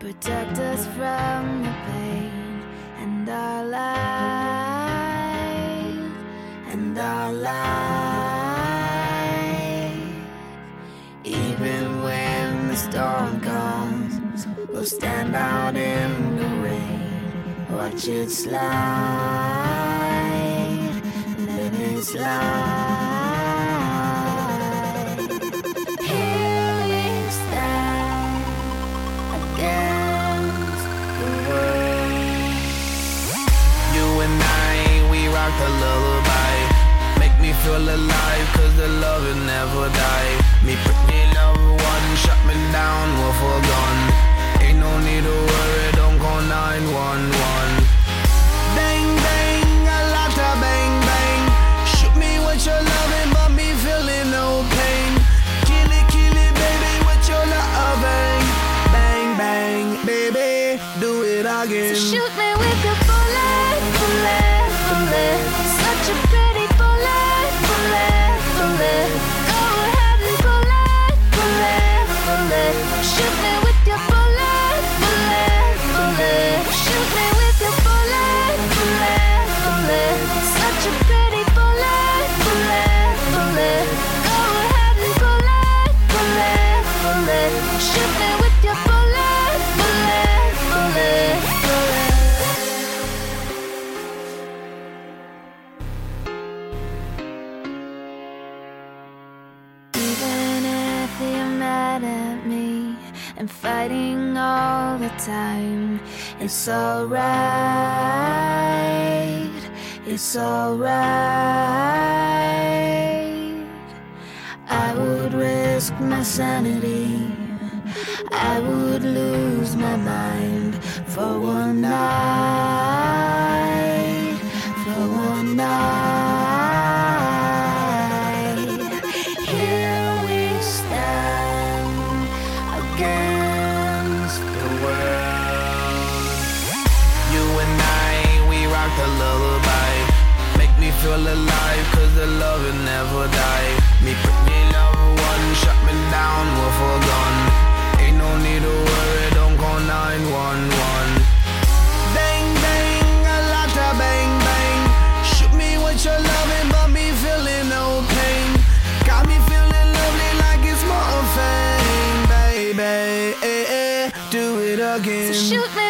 protect us from the pain and our lives, and our lives. Even when the storm comes, we'll stand out in the rain, watch it slide, let it slide. Here we stand against the world. You and I, we rock the lullaby. Make me feel alive, cause the love will never die. Me pretty loved one shut me down with a gun. Ain't no need to worry, don't call 911. Bang, bang, a lot of bang, bang. Shoot me with your loving, but me feeling no pain. Kill it, baby, with your loving. Bang, bang, baby, do it again. So shoot me with the bullet, bullet, bullet. Such a pretty bullet, bullet, bullet. Go ahead and bullet, bullet, bullet. Shoot me with your bullet, bullet, bullet. Shoot me with your bullet, bullet, bullet. Such a pretty bullet, bullet, bullet. Go ahead and bullet, bullet, bullet. Shoot me with your bullet, bullet, bullet, bullet. Even if you're mad at me and fighting all the time, it's alright, it's alright. I would risk my sanity, I would lose my mind for one night, for one night. Here we stand against the world. You and I, we rock the lullaby. Make me feel alive, cause the love will never die. Me pretty loved one shut me down with a gun. Ain't no need to worry, don't call 911. Bang, bang, a lot of bang, bang. Shoot me with your loving, but me feeling no pain. Got me feeling lovely like it's more fame, baby. Do it again. So shoot me